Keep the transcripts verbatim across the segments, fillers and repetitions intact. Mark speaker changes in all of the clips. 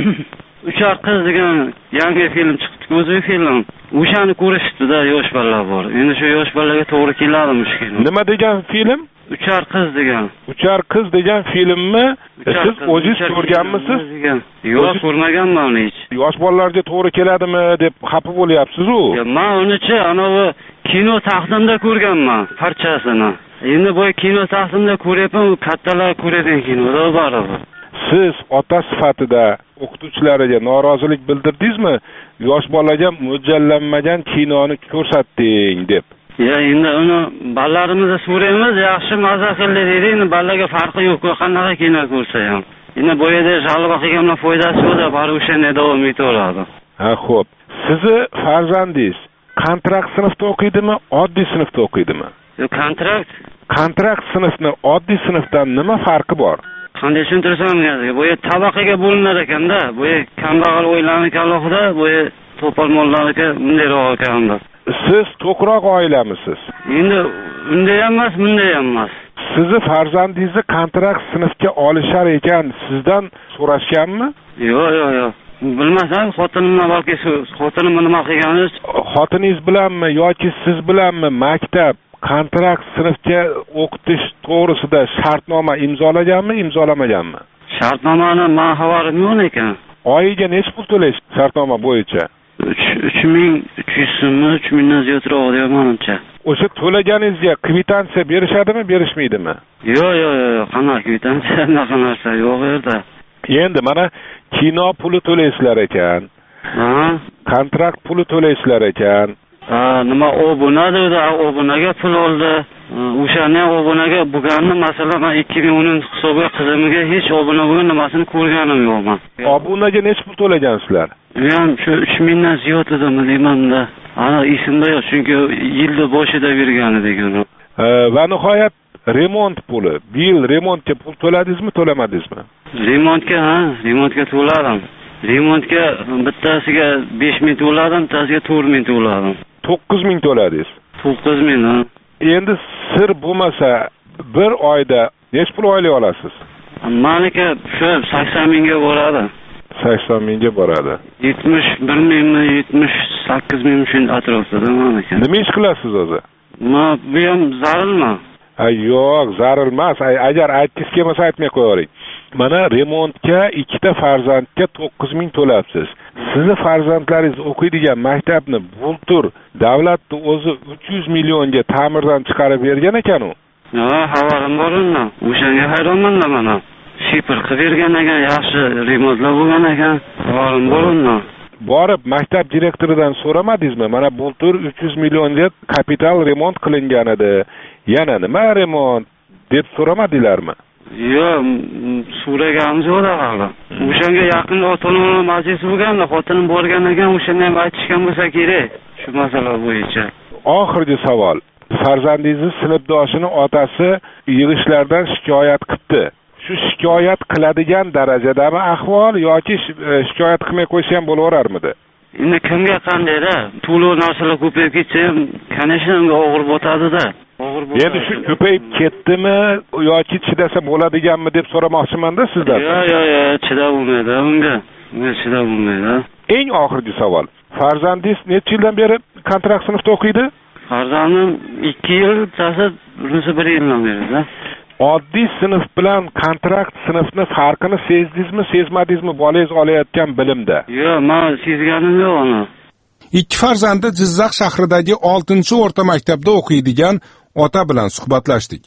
Speaker 1: Uchar qiz degan yangi film chiqdi, o'zbek film. O'shani ko'rishdi-da, yosh bolalar bor. Endi shu yosh bolalarga to'g'ri keladimi shu film?
Speaker 2: Nima degan film?
Speaker 1: Uchar qiz degan.
Speaker 2: Uchar qiz degan filmni siz o'zingiz ko'rganmisiz?
Speaker 1: Yo'q, ko'rmaganman uni hech.
Speaker 2: Yosh bolalarga to'g'ri keladimi deb xafa bo'lyapsiz-ku.
Speaker 1: Men uni-chi, anavi kino taqdimda ko'rganman parchasini. Endi bu kino taqdimda ko'ryapman, kattalar ko'radigan kinoda baribir.
Speaker 2: Siz ota sifatida o'qituvchilariga norozilik bildirdingizmi? Yosh bolaga mo'ljallanmagan kinoni ko'rsating deb.
Speaker 1: Ya endi uni balarimizga so'raymiz, yaxshi mazza qildi deydi. Endi balaga farqi yo'q-ku, qanaqa kino ko'rsa ham. Endi bu yerda g'alaba qilganlar foydasi yo'q-da, bari o'shanda davom etaveradi.
Speaker 2: Ha, xo'p. Sizni farzandingiz kontrakt sinfda o'qiydimi, oddiy sinfda o'qiydimi?
Speaker 1: Yo'q, kontrakt.
Speaker 2: Kontrakt sinfni oddiy sinfdan nima farqi bor?
Speaker 1: Qanday tushuntirsam sizga? Bu yer tabaqaga bo'linar ekanda, bu yer kambag'al o'ylaniki alohida, bu yer to'polmonlarniki bundayroq ekanda.
Speaker 2: Siz to'qroq oilamisiz?
Speaker 1: Endi unday emas, bunday emas.
Speaker 2: Sizni farzandingizni kontrakt sinfga olishar ekan, sizdan so'rashganmi?
Speaker 1: Yo'q, yo'q, yo'q. Bilmasam, xotinimdan balki xotinim nima qilganingiz.
Speaker 2: Xotiningiz bilanmi yoki siz bilanmi maktab kontrakt sinfga o'qitish to'g'risida shartnoma imzolaganmi, imzolamaganmi?
Speaker 1: Shartnomani men xabarim yo'q ekan.
Speaker 2: Oyiga necha pul to'lash shartnoma bo'yicha?
Speaker 1: uch ming uch yuz so'mmi, uch mingdan ziyodroq deyapmancha.
Speaker 2: O'sha to'laganingizga kvitansiya berishadimi, berishmaydimi?
Speaker 1: Yo'q, yo'q, yo'q, qanaqa kvitansiya, anaqa narsa yo'q yerda.
Speaker 2: Endi mana kino puli to'laysizlar ekan.
Speaker 1: Ha?
Speaker 2: Kontrakt puli to'laysizlar ekan.
Speaker 1: Ha, nima obuna dedi, obunaga pul oldi. O'shani obunaga bo'lganini, masalan, men ikki ming o'ninchi hisobga qizimga hech obuna bo'lgan nimasini ko'rganim yo'qman.
Speaker 2: Obunaga necha pul to'lagansizlar?
Speaker 1: Men shu uch mingdan ziyod edimi deyman-da. Ana esimda yo'q, chunki yilda boshida bergan edik uni.
Speaker 2: Va nihoyat remont puli. Bir yil remontga pul to'ladingizmi, to'lamadingizmi?
Speaker 1: Remontga, ha, remontga to'ladim. Remontga bittasiga besh ming to'ladim, bittasiga to'rt ming to'ladim.
Speaker 2: to'qqiz ming to'ladingiz.
Speaker 1: to'qqiz ming, ha.
Speaker 2: Endi sir bo'lmasa, bir oyda necha pul oylik olasiz?
Speaker 1: Meniki shu sakson mingga boradi.
Speaker 2: sakson mingga boradi.
Speaker 1: yetmish bir mingmi, yetmish sakkiz ming shunday atrofida meniki.
Speaker 2: Nima ish qilasiz o'zi?
Speaker 1: Men bu ham zarilmi?
Speaker 2: Ha, yo'q, zaril emas. Agar aytgis kelmasa aytmay qo'ying. Mana remontga ikkita farzandga to'qqiz ming to'labsiz. Sizni farzandlaringiz o'qiydigan maktabni bultur davlatning o'zi uch yuz millionga ta'mirdan chiqarib bergan ekan u.
Speaker 1: Ha, xabarim bor undan. O'shanga hayronman mana. Shipr qilib bergan ekan, yaxshi remontlar bo'lgan ekan. Xabarim bor undan.
Speaker 2: Borib maktab direktoridan so'ramadingizmi? Mana bultur uch yuz millionga kapital remont qilingan edi. Yana nima remont deb so'ramadinglarmi?
Speaker 1: Yo'q, so'raganimiz yo'q hali. O'shanga yaqin ota-ona majlisi bo'lganda, xotinim borgan ekan, o'shanda ham aytishgan bo'lsa kerak shu masala bo'yicha.
Speaker 2: Oxirgi savol. Farzandingiz sinfdoshining otasi yig'ishlardan shikoyat qildi. Shu shikoyat qiladigan darajadami ahvol yoki shikoyat qilmay qo'ysa ham bo'laverarmidi?
Speaker 1: Endi kimga qandayda? To'lov narsalar ko'payib ketsa ham, kanashni unga og'ir botadi-da.
Speaker 2: Endi shu ko'payib ketdimi yoki chidasa bo'ladiganmi deb so'ramoqchiman-da sizdan.
Speaker 1: Yo'q, yo'q, yo'q, chidab bo'lmaydi unga. Unga chidab bo'lmaydi.
Speaker 2: Eng oxirgi savol. Farzandingiz necha yildan beri kontrakt sinfda o'qiydi?
Speaker 1: Farzandim ikki yil, ta'sir bunisi bir yildan beri-da.
Speaker 2: Oddiy sinf bilan kontrakt sinfni farqini sezdingizmi, sezmadingizmi bolangiz olayotgan bilimda?
Speaker 1: Yo'q, men sezganim yo'q uni.
Speaker 3: Ikki farzandi Jizzax shahridagi oltinchi o'rta maktabda o'qiydigan ota bilan suhbatlashdik.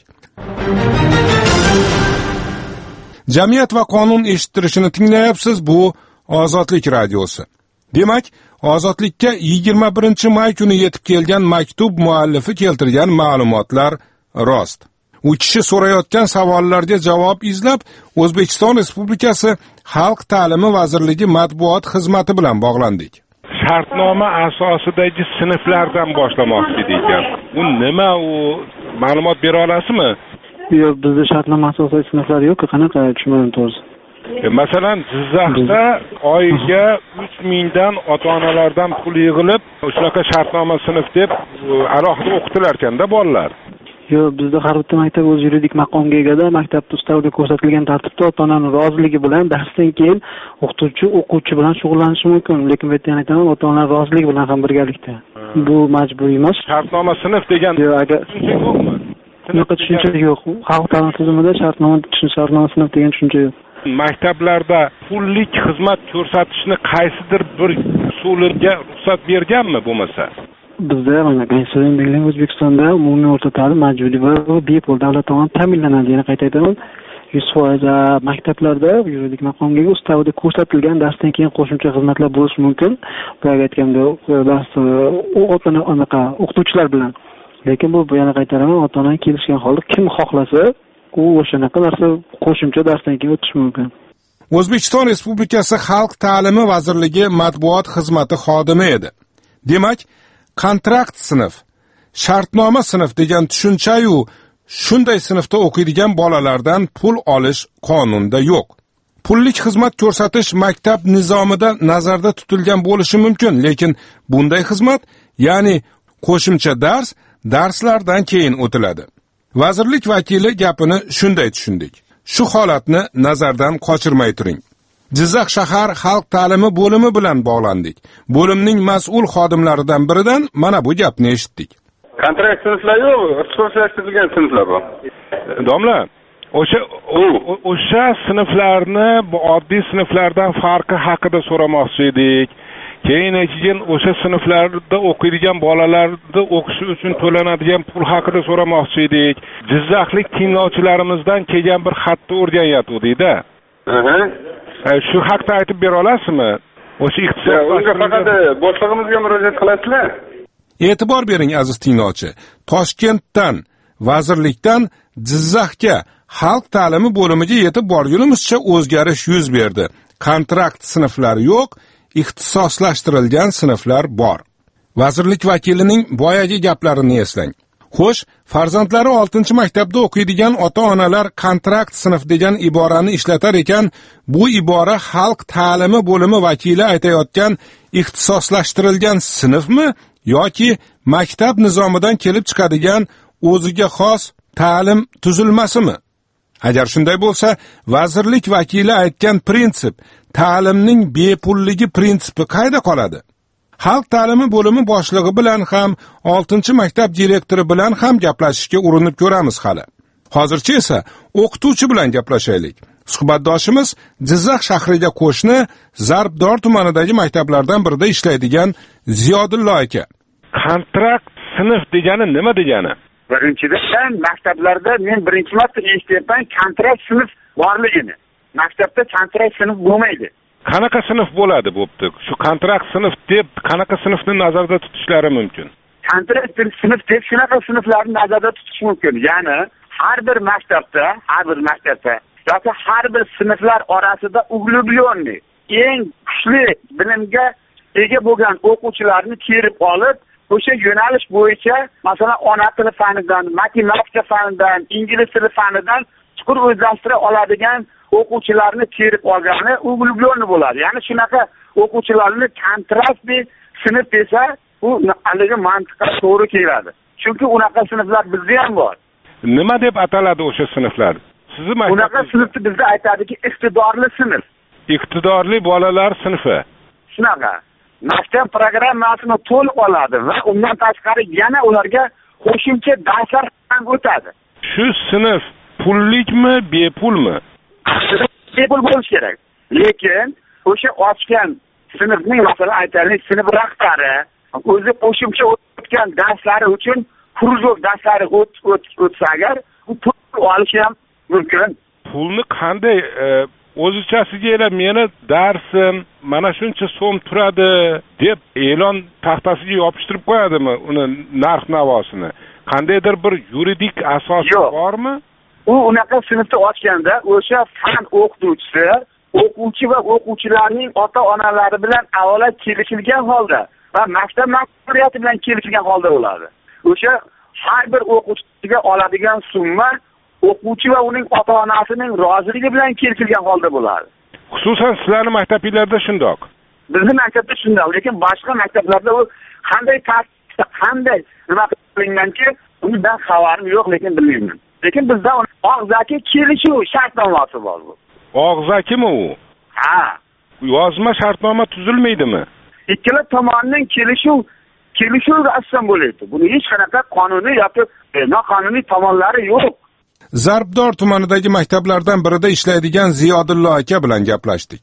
Speaker 3: Jamiyat va qonun eshittirishini tinglayapsiz, bu Ozodlik radiosi. Demak, Ozodlikka yigirma birinchi may kuni yetib kelgan maktub muallifi keltirgan ma'lumotlar rost. U kishi so'rayotgan savollarga javob izlab, O'zbekiston Respublikasi Xalq ta'limi vazirligi matbuot xizmati bilan bog'landik.
Speaker 2: Shartnoma asosidagi sinflardan boshlamoqchi ekan. Bu nima, u ma'lumot bera olasizmi?
Speaker 4: Yo'q, bizda shartnoma asosidagi sinflar yo'q, qanaqa tushunmadim to'g'risi.
Speaker 2: E, masalan, Jizzaxda oyiga uch mingdan ota-onalardan pul yig'ilib, shunaqa shartnoma sinf deb alohida o'qitilar ekanda bolalar.
Speaker 4: Yo'q, bizda har bitta maktab o'z yuridik maqomga egada. Maktabda ustavda ko'rsatilgan tartibda ota-onaning roziligi bilan darsdan keyin o'qituvchi o'quvchi bilan shug'ullanishi mumkin. Lekin bu yerda yana aytaman, ota-onaning roziligi bilan ham birgalikda. Bu majburiy emas.
Speaker 2: Shartnoma sinf degan
Speaker 4: yo'q, agar
Speaker 2: yo'qmi?
Speaker 4: Shunaqa tushuncha yo'q. Xalq ta'limi tizimida shartnoma shartnoma sinf degan tushuncha yo'q.
Speaker 2: Maktablarda pullik xizmat ko'rsatishni qaysidir bir usuliga ruxsat berganmi bo'lmasa?
Speaker 4: Bizda mana Konstitutsiyaning belgilangan O'zbekistonda umumiy o'rta ta'lim majburiy va bepul davlat tomonidan ta'minlanadi. Yana qayta aytaman, yuz foiz maktablarda yuridik maqomga ustavda ko'rsatilgan darsdan keyin qo'shimcha xizmatlar bo'lishi mumkin. Boya aytgandek, dars o'qituvchilar anaqa o'qituvchilar bilan. Lekin bu yana qaytaraman, ota-ona kelishgan holda kim xohlasa, u o'shanaqa narsa qo'shimcha darsdan keyin o'tish mumkin.
Speaker 3: O'zbekiston Respublikasi Xalq ta'limi vazirligi matbuot xizmati xodimi edi. Demak, kontrakt sinf, shartnoma sinf degan tushuncha-yu shunday sinfda o'qiydigan bolalardan pul olish qonunda yo'q. Pullik xizmat ko'rsatish maktab nizomida nazarda tutilgan bo'lishi mumkin, lekin bunday xizmat, ya'ni qo'shimcha dars, darslardan keyin o'tiladi. Vazirlik vakili gapini shunday tushundik. Shu holatni nazardan qochirmay turing. Jizzax shahar xalq ta'limi bo'limi bilan bog'landik. Bo'limning mas'ul xodimlaridan biridan mana bu gapni eshitdik.
Speaker 5: Kontrakt sinflar yo'q, ixtisoslashtirilgan sinflar bor.
Speaker 2: Domla, o'sha o'sha sinflarni bu oddiy sinflardan farqi haqida so'ramoqchi edik. Keyin keyin o'sha sinflarda o'qiydigan bolalarni o'qishi uchun to'lanadigan pul haqida so'ramoqchi edik. Jizzaxlik tinglovchilarimizdan kelgan bir xatni o'rganyapti-da.
Speaker 5: Aha.
Speaker 2: Shu haqda aytib bera olasizmi? O'sha iqtisod
Speaker 5: unga faqat boshlig'imizga murojaat qilasizlar.
Speaker 3: E'tibor bering aziz tinglovchi. Toshkentdan, vazirlikdan Jizzaxga xalq ta'limi bo'limiga yetib borgunimizcha o'zgarish yuz berdi. Kontrakt sinflari yo'q, ixtisoslashtirilgan sinflar bor. Vazirlik vakilining boyagi gaplarini eslang. Xo'sh, farzandlari oltinchi maktabda o'qiydigan ota-onalar kontrakt sinf degan iborani ishlatar ekan, bu ibora xalq ta'limi bo'limi vakili aytayotgan ixtisoslashtirilgan sinfmi yoki maktab nizomidan kelib chiqadigan o'ziga xos ta'lim tuzilmasimi? Agar shunday bo'lsa, vazirlik vakili aytgan prinsip, ta'limning bepulligi prinsipi qayda qoladi? Xalq ta'limi bo'limi boshlig'i bilan ham, oltinchi maktab direktori bilan ham gaplashishga urinib ko'ramiz hali. Hozircha esa o'qituvchi bilan gaplashaylik. Suhbatdoshimiz Jizzax shahriga qo'shni Zarbdor tumanidagi maktablardan birida ishlaydigan Ziyodullo aka.
Speaker 2: Kontrakt sinf degani nima degani?
Speaker 6: Birinchidan maktablarda men birinchi marta eshityapman kontrakt sinf borligini. Maktabda kontrakt sinf bo'lmaydi.
Speaker 2: Qanaqa sinf bo'ladi bo'pti? Shu kontrakt sinf deb qanaqa sinfni nazarda tutishlari mumkin?
Speaker 6: Kontrakt sinf deb shunaqa sinflarni nazarda tutish mumkin. Ya'ni har bir maktabda, har bir maktabda yoki har bir sinflar orasida uglublyonni eng kuchli bilimga ega bo'lgan o'quvchilarni terib olib, o'sha yo'nalish bo'yicha, masalan, ona tili fanidan, matematika fanidan, ingliz tili fanidan chuqur o'zlashtira oladigan o'quvchilarni terib olgani uglublyonni bo'ladi. Ya'ni shunaqa o'quvchilarni kontraktli sinf desa, bu haligi mantiqqa to'g'ri keladi. Chunki unaqa sinflar bizda ham bor.
Speaker 2: Nima deb ataladi o'sha sinflar? Sizni maktabda
Speaker 6: unaqa sinfni bizda aytadiki, iqtidorli sinf.
Speaker 2: Iqtidorli bolalar sinfi.
Speaker 6: Shunaqa. Maktab programmasini to'liq oladi va undan tashqari yana ularga qo'shimcha darslar ham o'tadi.
Speaker 2: Shu sinf pullikmi, bepulmi?
Speaker 6: Bepul bo'lishi kerak. Lekin o'sha ochgan sinfning, masalan, aytaylik, sinf rahbari o'zi qo'shimcha o'tgan darslari uchun kursov darslari o'tsa agar, u pul olishi ham mumkin.
Speaker 2: Pulni qanday o'zichasiga elab meni darsim mana shuncha so'm turadi deb e'lon taxtasiga yopishtirib qo'yadimi uni narx navosini? Qandaydir bir yuridik asosi bormi?
Speaker 6: U unaqa sinfni ochganda o'sha fan o'qituvchisi, o'quvchi va o'quvchilarning ota-onalari bilan avvalo kelishilgan holda va maktab ma'muriyati bilan kelishilgan holda bo'ladi. O'sha har bir o'quvchiga oladigan summa o'quvchi va uning ota-onasining roziligi bilan kelishilgan holda bo'ladi.
Speaker 2: Xususan sizlarning maktabingizda shundoq.
Speaker 6: Bizning maktabda shundoq, lekin boshqa maktablarda u qanday tartibda, qanday nima qilinganki, Undan xabarim yo'q, lekin bilmayman. Lekin bizda og'zaki kelishuv shartnomasi bor bu.
Speaker 2: Og'zakimi u?
Speaker 6: Ha.
Speaker 2: Yozma shartnoma tuzilmaydimi?
Speaker 6: Ikkala tomonning kelishuv kelishuv asosida bo'ladi. Buni hech qanaqa qonuniy yoki noqonuniy tomonlari yo'q.
Speaker 3: Zarbdor tumanidagi maktablardan birida ishlaydigan Ziyodullo aka bilan gaplashdik.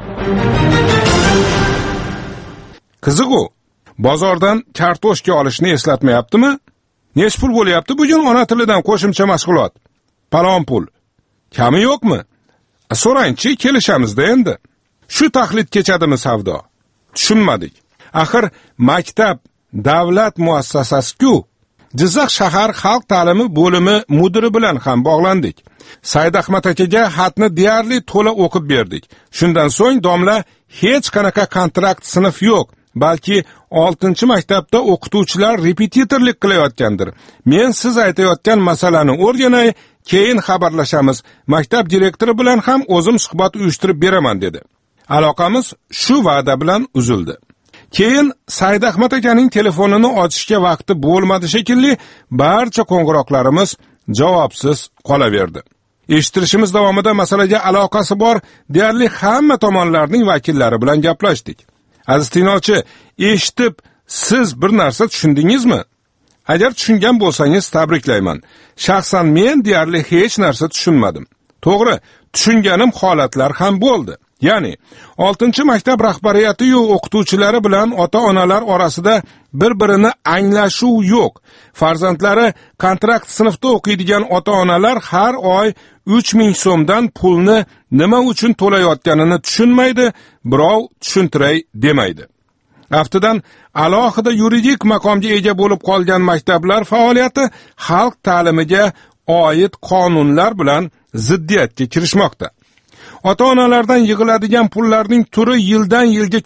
Speaker 3: Qiziq-ku, bozordan kartoshka olishni eslatmayaptimi? Nech pul bo'lyapti bugun ona tilidan qo'shimcha mashg'ulot? Palon pul. Kami yo'qmi? So'rangchi, kelishamizda endi. Shu taxlit kechadimi savdo? Tushunmadik. Axir maktab davlat muassasasi-ku. Jizzax shahar xalq ta'limi bo'limi mudiri bilan ham bog'landik. Said Ahmad akaga xatni deyarli to'la o'qib berdik. Shundan so'ng domla hech qanaqa kontrakt sinf yo'q, balki oltinchi maktabda o'qituvchilar repetitorlik qilayotgandir. Men siz aytayotgan masalani o'rganay, keyin xabarlashamiz. Maktab direktori bilan ham o'zim suhbat uyushtirib beraman dedi. Aloqamiz shu va'da bilan uzildi. Keyin Said Ahmad akaning telefonini ochishga vaqti bo'lmadi shekilli, barcha qo'ng'iroqlarimiz javobsiz qolaverdi. Eshittirishimiz davomida masalaga aloqasi bor deyarli hamma tomonlarning vakillari bilan gaplashdik. Aziz tinglovchi, eshitib siz bir narsa tushundingizmi? Agar tushungan bo'lsangiz tabriklayman. Shaxsan men deyarli hech narsa tushunmadim. To'g'ri, tushunganim holatlar ham bo'ldi. Ya'ni oltinchi maktab rahbariyati yu o'qituvchilari bilan ota-onalar orasida bir-birini anglashuv yo'q. Farzandlari kontrakt sinfda o'qiydigan ota-onalar har oy uch ming so'mdan pulni nima uchun to'layotganini tushunmaydi, birov tushuntiray demaydi. Aftidan alohida yuridik maqomga ega bo'lib qolgan maktablar faoliyati xalq ta'limiga oid qonunlar bilan ziddiyatga kirishmoqda. Ota-onalardan yig'iladigan pullarning turi yildan yilga